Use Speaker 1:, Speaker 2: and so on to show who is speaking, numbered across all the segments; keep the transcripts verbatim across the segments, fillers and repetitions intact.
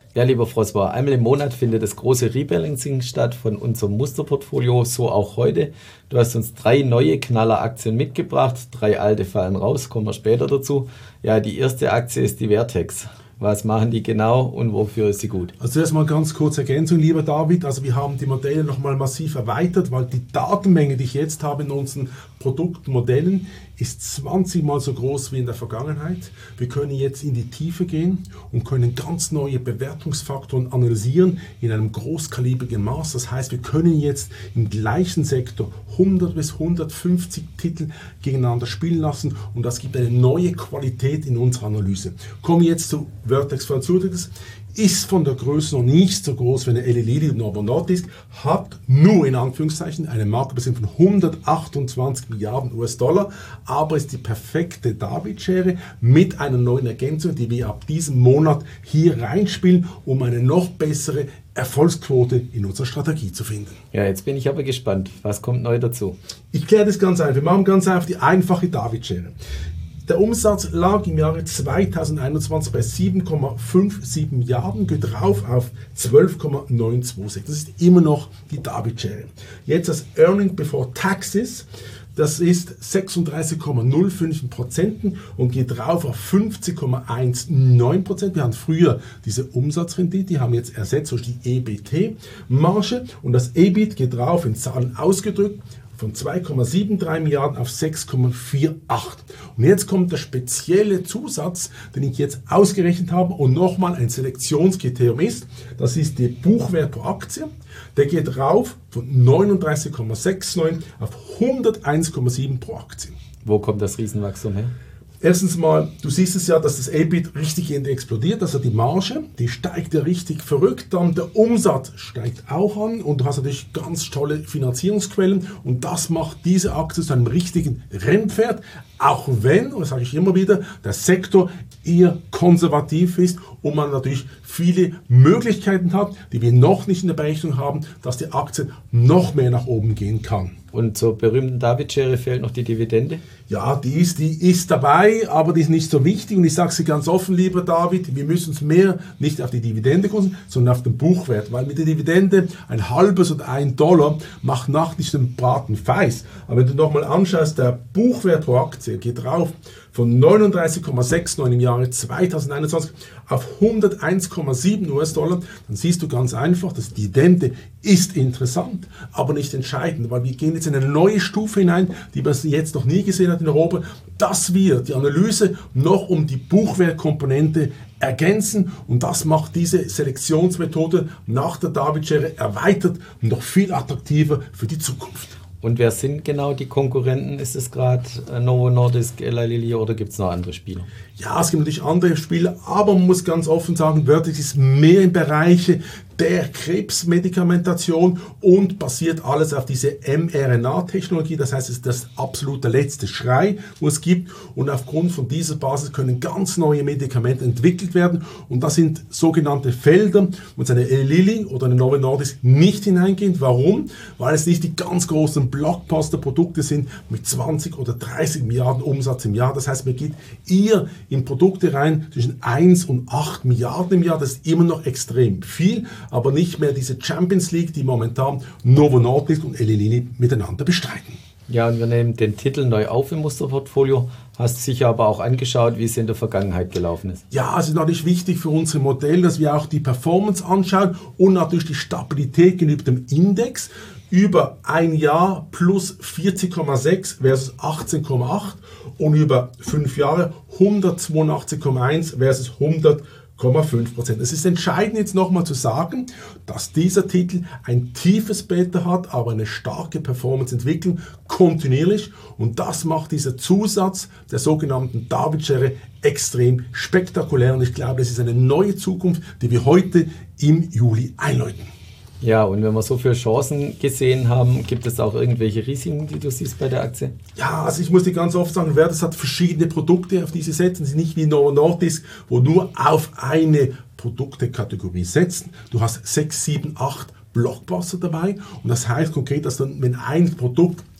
Speaker 1: Ja, lieber François, einmal im Monat findet das große Rebalancing statt von unserem Musterportfolio, so auch heute. Du hast uns drei neue Knalleraktien mitgebracht, drei alte fallen raus, kommen wir später dazu. Ja, die erste Aktie ist die Vertex. Was machen die genau und wofür ist sie gut?
Speaker 2: Also zuerst mal ganz kurz Ergänzung, lieber David. Also wir haben die Modelle nochmal massiv erweitert, weil die Datenmenge, die ich jetzt habe in unseren Produktmodellen, ist zwanzig Mal so groß wie in der Vergangenheit. Wir können jetzt in die Tiefe gehen und können ganz neue Bewertungsfaktoren analysieren in einem großkalibrigen Maß. Das heißt, wir können jetzt im gleichen Sektor hundert bis hundertfünfzig Titel gegeneinander spielen lassen und das gibt eine neue Qualität in unserer Analyse. Kommen wir jetzt zu Vertex Pharmaceuticals. Ist von der Größe noch nicht so groß wie eine Eli Lilly und Novo Nordisk, hat nur in Anführungszeichen eine Marktbewertung von hundertachtundzwanzig Milliarden U S-Dollar, aber ist die perfekte David-Schere mit einer neuen Ergänzung, die wir ab diesem Monat hier reinspielen, um eine noch bessere Erfolgsquote in unserer Strategie zu finden.
Speaker 1: Ja, jetzt bin ich aber gespannt. Was kommt neu dazu?
Speaker 2: Ich kläre das ganz einfach. Wir machen ganz einfach die einfache David-Schere. Der Umsatz lag im Jahre zweitausendeinundzwanzig bei sieben Komma siebenundfünfzig Milliarden, geht rauf auf zwölf Komma neunundzwanzig. Das ist immer noch die David-Schere. Jetzt das Earning Before Taxes, das ist sechsunddreißig Komma null fünf Prozent und geht rauf auf fünfzig Komma neunzehn Prozent. Wir hatten früher diese Umsatzrendite, die haben jetzt ersetzt durch die E B T-Marge und das E B I T geht rauf in Zahlen ausgedrückt von zwei Komma dreiundsiebzig Milliarden auf sechs Komma achtundvierzig. Und jetzt kommt der spezielle Zusatz, den ich jetzt ausgerechnet habe und nochmal ein Selektionskriterium ist. Das ist der Buchwert pro Aktie. Der geht rauf von neununddreißig Komma neunundsechzig auf hunderteins Komma sieben pro Aktie.
Speaker 1: Wo kommt das Riesenwachstum her?
Speaker 2: Erstens mal, du siehst es ja, dass das E B I T richtig explodiert, also die Marge, die steigt ja richtig verrückt, dann der Umsatz steigt auch an und du hast natürlich ganz tolle Finanzierungsquellen und das macht diese Aktie zu einem richtigen Rennpferd, auch wenn, und das sage ich immer wieder, der Sektor eher konservativ ist und man natürlich viele Möglichkeiten hat, die wir noch nicht in der Berechnung haben, dass die Aktie noch mehr nach oben gehen kann.
Speaker 1: Und zur berühmten David-Schere fehlt noch die Dividende?
Speaker 2: Ja, die ist, die ist dabei, aber die ist nicht so wichtig. Und ich sage Sie ganz offen, lieber David, wir müssen uns mehr nicht auf die Dividende konzentrieren, sondern auf den Buchwert. Weil mit der Dividende ein halbes oder ein Dollar macht nach nicht den Braten feiß. Aber wenn du nochmal anschaust, der Buchwert pro Aktie geht rauf von neununddreißig Komma neunundsechzig im Jahre zweitausendeinundzwanzig auf hunderteins Komma sieben U S-Dollar, dann siehst du ganz einfach, dass die Dividende ist interessant, aber nicht entscheidend, weil wir gehen jetzt in eine neue Stufe hinein, die man jetzt noch nie gesehen hat in Europa, dass wir die Analyse noch um die Buchwertkomponente ergänzen und das macht diese Selektionsmethode nach der David-Schere erweitert und noch viel attraktiver für die Zukunft.
Speaker 1: Und wer sind genau die Konkurrenten? Ist es gerade Novo Nordisk, Eli Lilly oder gibt es noch andere Spieler?
Speaker 2: Ja, es gibt natürlich andere Spieler, aber man muss ganz offen sagen, Vertex ist mehr im Bereich der Krebsmedikamentation und basiert alles auf diese mRNA-Technologie. Das heißt, es ist das absolute letzte Schrei, wo es gibt. Und aufgrund von dieser Basis können ganz neue Medikamente entwickelt werden. Und das sind sogenannte Felder, wo jetzt eine Eli Lilly oder eine Novo Nordisk nicht hineingehen. Warum? Weil es nicht die ganz großen Blockbuster-Produkte sind mit zwanzig oder dreißig Milliarden Umsatz im Jahr. Das heißt, man geht eher in Produkte rein zwischen eins und acht Milliarden im Jahr. Das ist immer noch extrem viel, aber nicht mehr diese Champions League, die momentan Novo Nordisk und Eli Lilly miteinander bestreiten.
Speaker 1: Ja, und wir nehmen den Titel neu auf im Musterportfolio. Hast sicher aber auch angeschaut, wie es in der Vergangenheit gelaufen ist.
Speaker 2: Ja, es ist natürlich wichtig für unsere Modelle, dass wir auch die Performance anschauen und natürlich die Stabilität gegenüber dem Index. Über ein Jahr plus vierzig Komma sechs versus achtzehn Komma acht und über fünf Jahre hundertzweiundachtzig Komma eins versus hundert Komma fünf Prozent. Es ist entscheidend jetzt nochmal zu sagen, dass dieser Titel ein tiefes Beta hat, aber eine starke Performance-Entwicklung kontinuierlich und das macht dieser Zusatz der sogenannten David-Schere extrem spektakulär und ich glaube, es ist eine neue Zukunft, die wir heute im Juli einläuten.
Speaker 1: Ja, und wenn wir so viele Chancen gesehen haben, gibt es auch irgendwelche Risiken, die du siehst bei der Aktie?
Speaker 2: Ja, also ich muss dir ganz oft sagen, Vertex hat verschiedene Produkte, auf die sie setzen. Sie sind nicht wie Novo Nordisk, wo nur auf eine Produktekategorie setzen. Du hast sechs, sieben, acht Blockbuster dabei und das heißt konkret, dass dann, wenn ein Produkt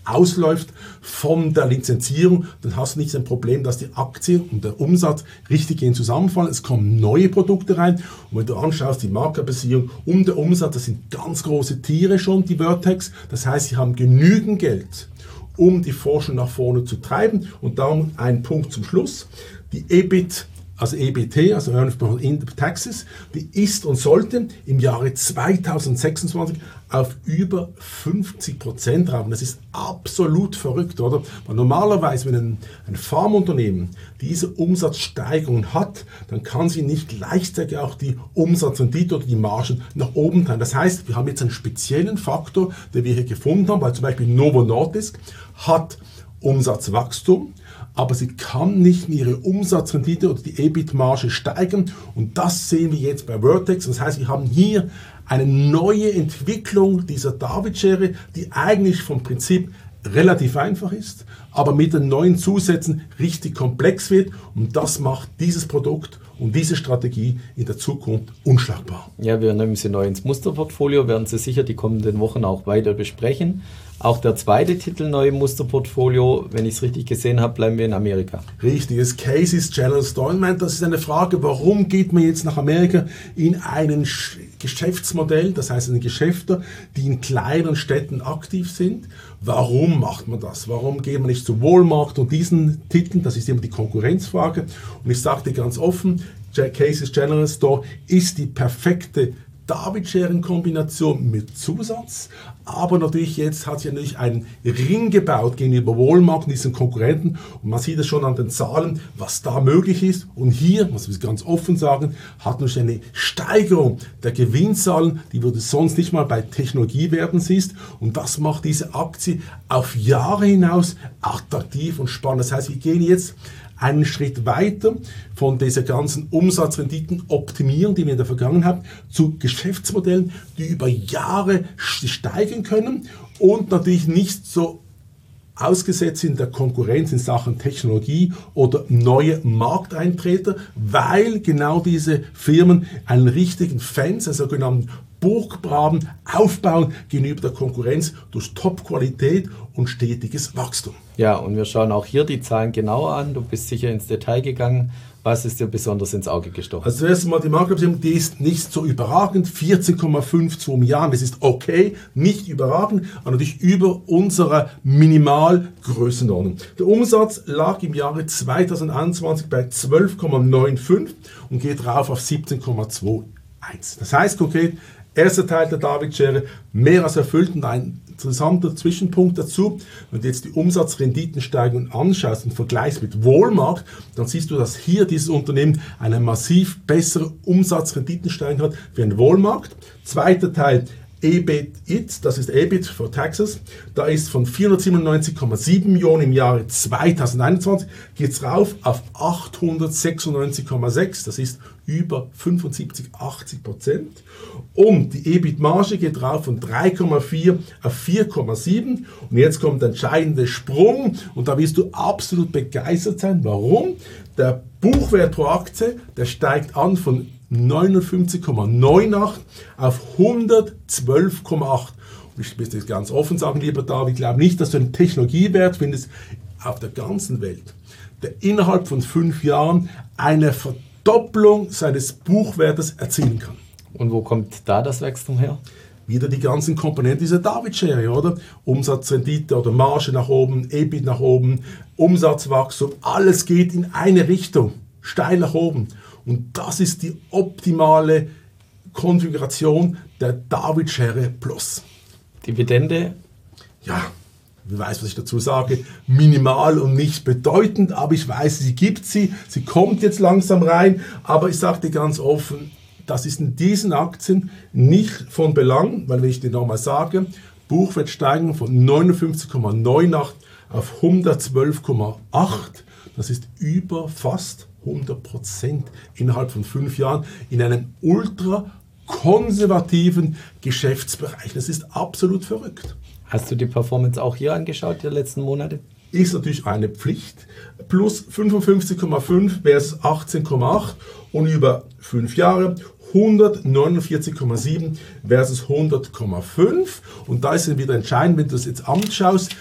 Speaker 2: ausläuft von der Lizenzierung, dann hast du nicht ein Problem, dass die Aktie und der Umsatz richtig gehen zusammenfallen. Es kommen neue Produkte rein und wenn du anschaust, die Marktkapitalisierung und der Umsatz, das sind ganz große Tiere schon, die Vertex. Das heißt, sie haben genügend Geld, um die Forschung nach vorne zu treiben. Und darum ein Punkt zum Schluss. Die E B I T, also E B T, also Earnings Before Taxes, die ist und sollte im Jahre zweitausendsechsundzwanzig auf über fünfzig Prozent rauben. Das ist absolut verrückt, oder? Weil normalerweise, wenn ein, ein Pharmaunternehmen diese Umsatzsteigerung hat, dann kann sie nicht gleichzeitig auch die Umsatzrendite oder die Margen nach oben treiben. Das heißt, wir haben jetzt einen speziellen Faktor, den wir hier gefunden haben, weil zum Beispiel Novo Nordisk hat Umsatzwachstum, aber sie kann nicht ihre Umsatzrendite oder die E B I T-Marge steigern und das sehen wir jetzt bei Vertex. Das heißt, wir haben hier eine neue Entwicklung dieser David-Schere, die eigentlich vom Prinzip relativ einfach ist, aber mit den neuen Zusätzen richtig komplex wird und das macht dieses Produkt und diese Strategie in der Zukunft unschlagbar.
Speaker 1: Ja, wir nehmen sie neu ins Musterportfolio, werden sie sicher die kommenden Wochen auch weiter besprechen. Auch der zweite Titel neu im Musterportfolio, wenn ich es richtig gesehen habe, bleiben wir in Amerika.
Speaker 2: Richtig, das Casey's General Store. Das ist eine Frage, warum geht man jetzt nach Amerika in ein Geschäftsmodell, das heißt in Geschäfte, die in kleinen Städten aktiv sind. Warum macht man das? Warum geht man nicht zu Walmart und diesen Titeln? Das ist immer die Konkurrenzfrage. Und ich sage dir ganz offen, Casey's General Store ist die perfekte David-Scheren-Kombination mit Zusatz, aber natürlich jetzt hat sie natürlich einen Ring gebaut gegenüber Walmart und diesen Konkurrenten und man sieht es schon an den Zahlen, was da möglich ist und hier, muss ich ganz offen sagen, hat natürlich eine Steigerung der Gewinnzahlen, die du sonst nicht mal bei Technologiewerten siehst und das macht diese Aktie auf Jahre hinaus attraktiv und spannend. Das heißt, wir gehen jetzt einen Schritt weiter von dieser ganzen Umsatzrenditenoptimierung, die wir in der Vergangenheit haben, zu Geschäftsmodellen, die über Jahre steigen können und natürlich nicht so ausgesetzt sind der Konkurrenz in Sachen Technologie oder neue Markteintreter, weil genau diese Firmen einen richtigen Fans, einen sogenannten Burggraben aufbauen gegenüber der Konkurrenz durch Top-Qualität und stetiges Wachstum.
Speaker 1: Ja, und wir schauen auch hier die Zahlen genauer an. Du bist sicher ins Detail gegangen. Was ist dir besonders ins Auge gestochen?
Speaker 2: Also zuerst einmal die Marktkapitalisierung, die ist nicht so überragend. vierzehn Komma fünf zwei Milliarden, das ist okay, nicht überragend, aber natürlich über unserer Minimalgrößenordnung. Der Umsatz lag im Jahre zweitausendeinundzwanzig bei zwölf Komma fünfundneunzig und geht rauf auf siebzehn Komma einundzwanzig. Das heißt konkret, erster Teil der David-Schere, mehr als erfüllt und ein interessanter Zwischenpunkt dazu, wenn du jetzt die Umsatzrenditensteigerung anschaust und vergleichst mit Walmart, dann siehst du, dass hier dieses Unternehmen eine massiv bessere Umsatzrenditensteigerung hat wie ein Walmart. Zweiter Teil, E B I T, das ist E B I T for Taxes, da ist von vierhundertsiebenundneunzig Komma sieben Millionen im Jahre zweitausendeinundzwanzig, geht es rauf auf achthundertsechsundneunzig Komma sechs, das ist über fünfundsiebzig, achtzig Prozent. Und die E B I T-Marge geht rauf von drei Komma vier auf vier Komma sieben. Und jetzt kommt der entscheidende Sprung und da wirst du absolut begeistert sein. Warum? Der Buchwert pro Aktie, der steigt an von neunundfünfzig Komma neunundachtzig auf hundertzwölf Komma acht. Und ich will das ganz offen sagen, lieber David, ich glaube nicht, dass du einen Technologiewert findest auf der ganzen Welt, der innerhalb von fünf Jahren eine Verdopplung seines Buchwertes erzielen kann.
Speaker 1: Und wo kommt da das Wachstum her?
Speaker 2: Wieder die ganzen Komponenten dieser David-Schere, oder? Umsatzrendite oder Marge nach oben, E B I T nach oben, Umsatzwachstum, alles geht in eine Richtung, steil nach oben. Und das ist die optimale Konfiguration der David-Schere Plus.
Speaker 1: Dividende?
Speaker 2: Ja, ich weiß, was ich dazu sage, minimal und nicht bedeutend, aber ich weiß, sie gibt sie, sie kommt jetzt langsam rein, aber ich sage dir ganz offen, das ist in diesen Aktien nicht von Belang, weil wenn ich dir nochmal sage, Buchwertsteigerung von neunundfünfzig Komma neunundachtzig auf hundertzwölf Komma acht, das ist über fast hundert Prozent innerhalb von fünf Jahren in einem ultra konservativen Geschäftsbereich. Das ist absolut verrückt.
Speaker 1: Hast du die Performance auch hier angeschaut, die letzten Monate?
Speaker 2: Ist natürlich eine Pflicht. Plus fünfundfünfzig Komma fünf versus achtzehn Komma acht und über fünf Jahre hundertneunundvierzig Komma sieben versus hundert Komma fünf. Und da ist es wieder entscheidend, wenn du das jetzt anschaust,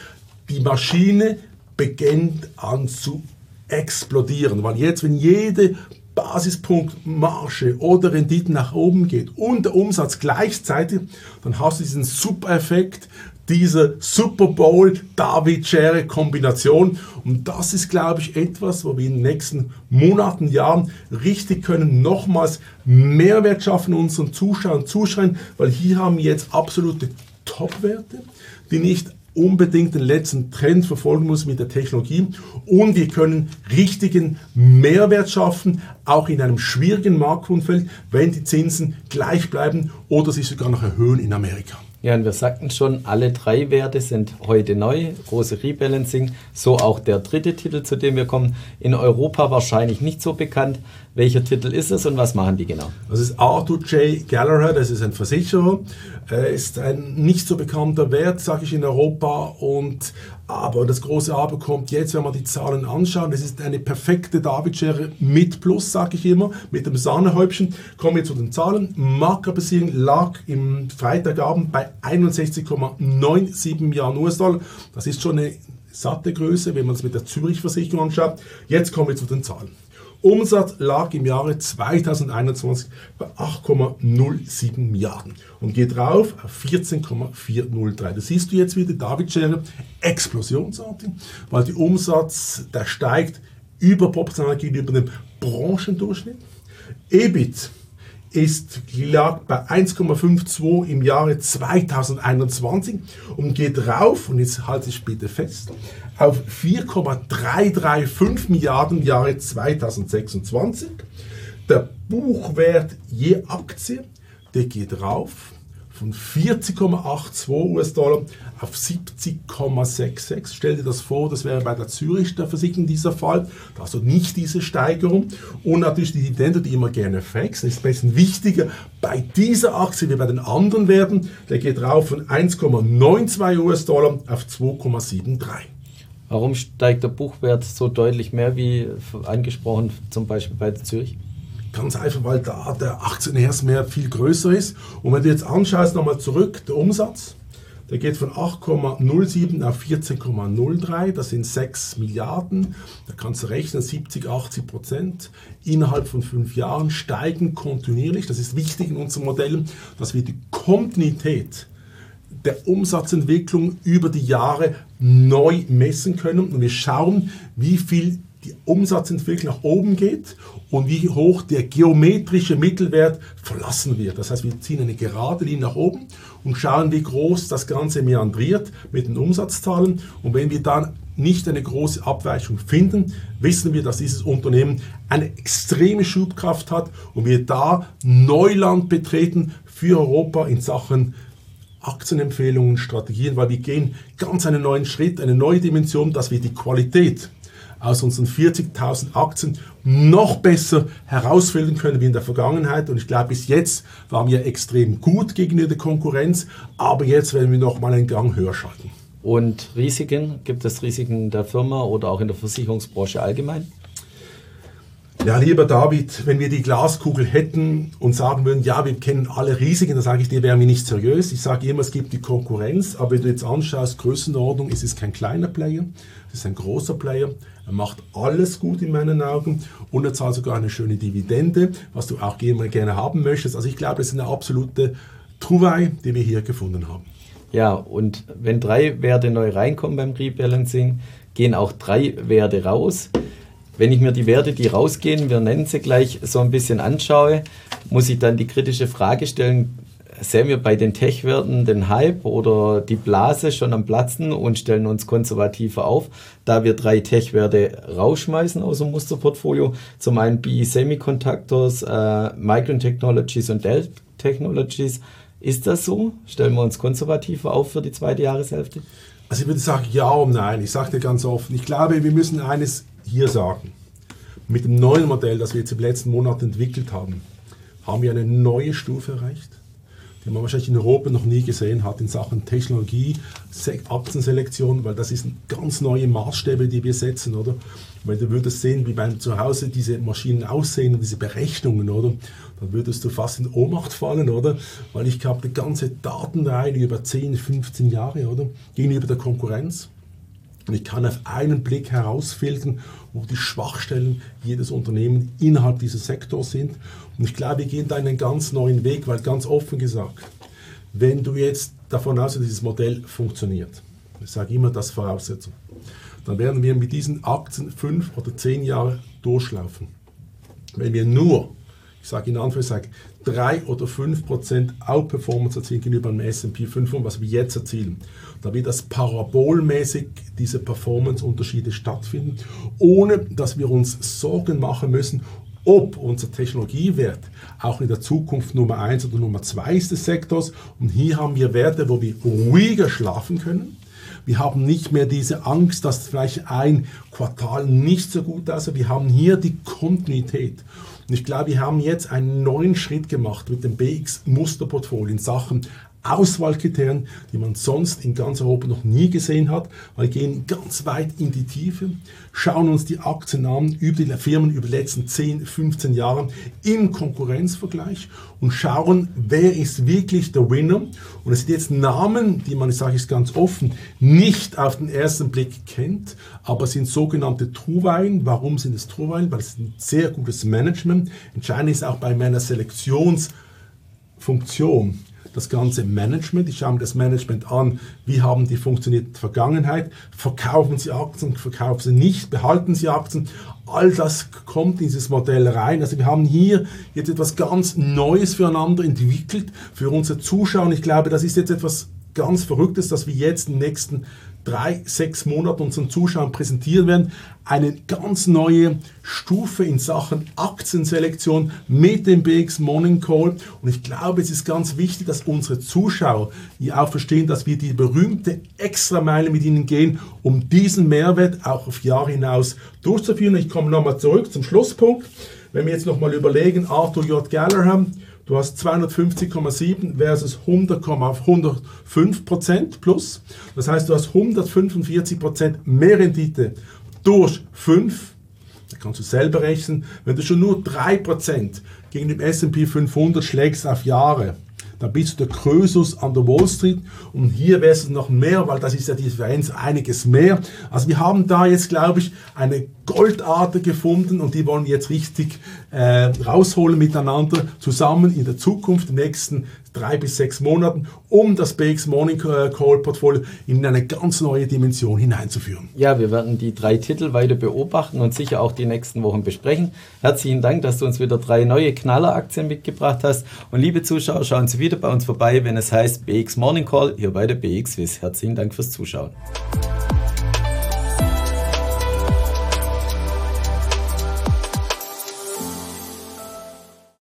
Speaker 2: die Maschine beginnt an zu explodieren, weil jetzt, wenn jede Basispunkt Marge oder Rendite nach oben geht und der Umsatz gleichzeitig, dann hast du diesen Super-Effekt, diese Super Bowl-David-Schere-Kombination. Und das ist, glaube ich, etwas, wo wir in den nächsten Monaten, Jahren richtig können, nochmals Mehrwert schaffen unseren Zuschauern und Zuschauern, weil hier haben wir jetzt absolute Top-Werte, die nicht unbedingt den letzten Trend verfolgen muss mit der Technologie, und wir können richtigen Mehrwert schaffen, auch in einem schwierigen Marktumfeld, wenn die Zinsen gleich bleiben oder sich sogar noch erhöhen in Amerika.
Speaker 1: Ja, und wir sagten schon, alle drei Werte sind heute neu, große Rebalancing, so auch der dritte Titel, zu dem wir kommen, in Europa wahrscheinlich nicht so bekannt. Welcher Titel ist es und was machen die genau?
Speaker 2: Das ist Arthur J. Gallagher, das ist ein Versicherer, äh, ist ein nicht so bekannter Wert, sage ich, in Europa, und aber das große Aber kommt jetzt, wenn wir die Zahlen anschauen. Das ist eine perfekte David-Schere mit Plus, sage ich immer, mit dem Sahnehäubchen. Kommen wir zu den Zahlen. Marktkapitalisierung lag im Freitagabend bei einundsechzig Komma siebenundneunzig Milliarden U S-Dollar. Das ist schon eine satte Größe, wenn man es mit der Zürich-Versicherung anschaut. Jetzt kommen wir zu den Zahlen. Umsatz lag im Jahre zweitausendeinundzwanzig bei acht Komma null sieben Milliarden und geht rauf auf vierzehn Komma vierhundertdrei. Das siehst du jetzt wieder, David-Schere, explosionsartig, weil der Umsatz, der steigt überproportional gegenüber dem Branchendurchschnitt. E B I T ist, lag bei eins Komma zweiundfünfzig im Jahre zweitausendeinundzwanzig und geht rauf, und jetzt halte ich bitte fest, auf vier Komma dreihunderfünfunddreißig Milliarden im Jahre zweitausendsechsundzwanzig. Der Buchwert je Aktie, der geht rauf von vierzig Komma zweiundachtzig U S-Dollar auf siebzig Komma sechsundsechzig. Stell dir das vor, das wäre bei der Zürich der Versicherung dieser Fall. Da hast du nicht diese Steigerung. Und natürlich die Dividende, die immer gerne wächst. Das ist ein bisschen wichtiger bei dieser Aktie wie bei den anderen Werten. Der geht rauf von eins Komma zweiundneunzig U S-Dollar auf zwei Komma dreiundsiebzig.
Speaker 1: Warum steigt der Buchwert so deutlich mehr wie angesprochen, zum Beispiel bei der Zürich?
Speaker 2: Ganz einfach, weil da der Aktionärswert viel größer ist. Und wenn du jetzt anschaust, nochmal zurück, der Umsatz, der geht von acht Komma null sieben auf vierzehn Komma null drei, das sind sechs Milliarden. Da kannst du rechnen, siebzig, achtzig Prozent innerhalb von fünf Jahren steigen kontinuierlich. Das ist wichtig in unserem Modell, dass wir die Kontinuität der Umsatzentwicklung über die Jahre neu messen können. Und wir schauen, wie viel die Umsatzentwicklung nach oben geht und wie hoch der geometrische Mittelwert verlassen wird. Das heißt, wir ziehen eine gerade Linie nach oben und schauen, wie groß das Ganze meandriert mit den Umsatzzahlen. Und wenn wir dann nicht eine große Abweichung finden, wissen wir, dass dieses Unternehmen eine extreme Schubkraft hat und wir da Neuland betreten für Europa in Sachen Aktienempfehlungen, Strategien, weil wir gehen ganz einen neuen Schritt, eine neue Dimension, dass wir die Qualität aus unseren vierzigtausend Aktien noch besser herausfiltern können wie in der Vergangenheit. Und ich glaube, bis jetzt waren wir extrem gut gegenüber der Konkurrenz, aber jetzt werden wir noch mal einen Gang höher schalten.
Speaker 1: Und Risiken? Gibt es Risiken der Firma oder auch in der Versicherungsbranche allgemein?
Speaker 2: Ja, lieber David, wenn wir die Glaskugel hätten und sagen würden, ja, wir kennen alle Risiken, dann sage ich dir, wären wir nicht seriös. Ich sage immer, es gibt die Konkurrenz, aber wenn du jetzt anschaust, Größenordnung, ist es kein kleiner Player, es ist ein großer Player. Er macht alles gut in meinen Augen und er zahlt sogar eine schöne Dividende, was du auch gerne haben möchtest. Also ich glaube, das ist eine absolute Trouvaille, die wir hier gefunden haben.
Speaker 1: Ja, und wenn drei Werte neu reinkommen beim Rebalancing, gehen auch drei Werte raus. Wenn ich mir die Werte, die rausgehen, wir nennen sie gleich, so ein bisschen anschaue, muss ich dann die kritische Frage stellen, sehen wir bei den Tech-Werten den Hype oder die Blase schon am Platzen und stellen uns konservativer auf, da wir drei Tech-Werte rausschmeißen aus dem Musterportfolio. Zum einen B E Semiconductors, äh, Micron Technologies und Dell Technologies. Ist das so? Stellen wir uns konservativer auf für die zweite Jahreshälfte?
Speaker 2: Also ich würde sagen ja und nein. Ich sage dir ganz offen, ich glaube, wir müssen eines hier sagen. Mit dem neuen Modell, das wir jetzt im letzten Monat entwickelt haben, haben wir eine neue Stufe erreicht, die man wahrscheinlich in Europa noch nie gesehen hat in Sachen Technologie, Aktienselektion, weil das ist ganz neue Maßstäbe, die wir setzen, oder? Wenn du würdest sehen, wie beim Zuhause diese Maschinen aussehen und diese Berechnungen, oder? Dann würdest du fast in Ohnmacht fallen, oder? Weil ich habe die ganze Datenreihe über zehn, fünfzehn Jahre, oder? Gegenüber der Konkurrenz. Und ich kann auf einen Blick herausfiltern, wo die Schwachstellen jedes Unternehmens innerhalb dieses Sektors sind. Und ich glaube, wir gehen da einen ganz neuen Weg, weil ganz offen gesagt, wenn du jetzt davon ausgehst, dass dieses Modell funktioniert, ich sage immer, das Voraussetzung, dann werden wir mit diesen Aktien fünf oder zehn Jahre durchlaufen. Wenn wir nur, ich sage in Anführungszeichen, drei oder fünf Prozent Outperformance erzielen gegenüber dem S und P fünfhundert, was wir jetzt erzielen, da wird das parabolmäßig diese Performance-Unterschiede stattfinden, ohne dass wir uns Sorgen machen müssen, ob unser Technologiewert auch in der Zukunft Nummer eins oder Nummer zwei ist des Sektors. Und hier haben wir Werte, wo wir ruhiger schlafen können. Wir haben nicht mehr diese Angst, dass vielleicht ein Quartal nicht so gut aussieht. Wir haben hier die Kontinuität. Und ich glaube, wir haben jetzt einen neuen Schritt gemacht mit dem B X-Musterportfolio in Sachen Auswahlkriterien, die man sonst in ganz Europa noch nie gesehen hat. Wir gehen ganz weit in die Tiefe, schauen uns die Aktien an, über die Firmen über die letzten zehn, fünfzehn Jahre im Konkurrenzvergleich und schauen, wer ist wirklich der Winner. Und es sind jetzt Namen, die man, ich sage es ganz offen, nicht auf den ersten Blick kennt, aber sind sogenannte Truweilen. Warum sind es Truweilen? Weil es ein sehr gutes Management. Entscheidend ist auch bei meiner Selektionsfunktion das ganze Management. Ich schaue mir das Management an, wie haben die funktioniert in der Vergangenheit, verkaufen sie Aktien, verkaufen sie nicht, behalten sie Aktien. All das kommt in dieses Modell rein. Also wir haben hier jetzt etwas ganz Neues füreinander entwickelt, für unsere Zuschauer. Und ich glaube, das ist jetzt etwas ganz Verrücktes, dass wir jetzt in den nächsten drei, sechs Monaten unseren Zuschauern präsentieren werden. Eine ganz neue Stufe in Sachen Aktienselektion mit dem B X Morning Call. Und ich glaube, es ist ganz wichtig, dass unsere Zuschauer hier auch verstehen, dass wir die berühmte Extrameile mit ihnen gehen, um diesen Mehrwert auch auf Jahre hinaus durchzuführen. Ich komme nochmal zurück zum Schlusspunkt. Wenn wir jetzt nochmal überlegen, Arthur J. Gallagher, du hast zweihundertfünfzig Komma sieben versus hundert Komma hundertfünf Prozent plus. Das heißt, du hast hundertfünfundvierzig Prozent mehr Rendite durch fünf. Da kannst du selber rechnen. Wenn du schon nur drei Prozent gegen den S und P fünfhundert schlägst auf Jahre, dann bist du der Krösus an der Wall Street. Und hier wäre es noch mehr, weil das ist ja die Differenz einiges mehr. Also wir haben da jetzt, glaube ich, eine Goldadler gefunden und die wollen wir jetzt richtig äh, rausholen miteinander, zusammen in der Zukunft, in den nächsten drei bis sechs Monaten, um das B X Morning Call Portfolio in eine ganz neue Dimension hineinzuführen.
Speaker 1: Ja, wir werden die drei Titel weiter beobachten und sicher auch die nächsten Wochen besprechen. Herzlichen Dank, dass du uns wieder drei neue Knalleraktien mitgebracht hast. Und liebe Zuschauer, schauen Sie wieder bei uns vorbei, wenn es heißt B X Morning Call hier bei der B X Swiss. Herzlichen Dank fürs Zuschauen.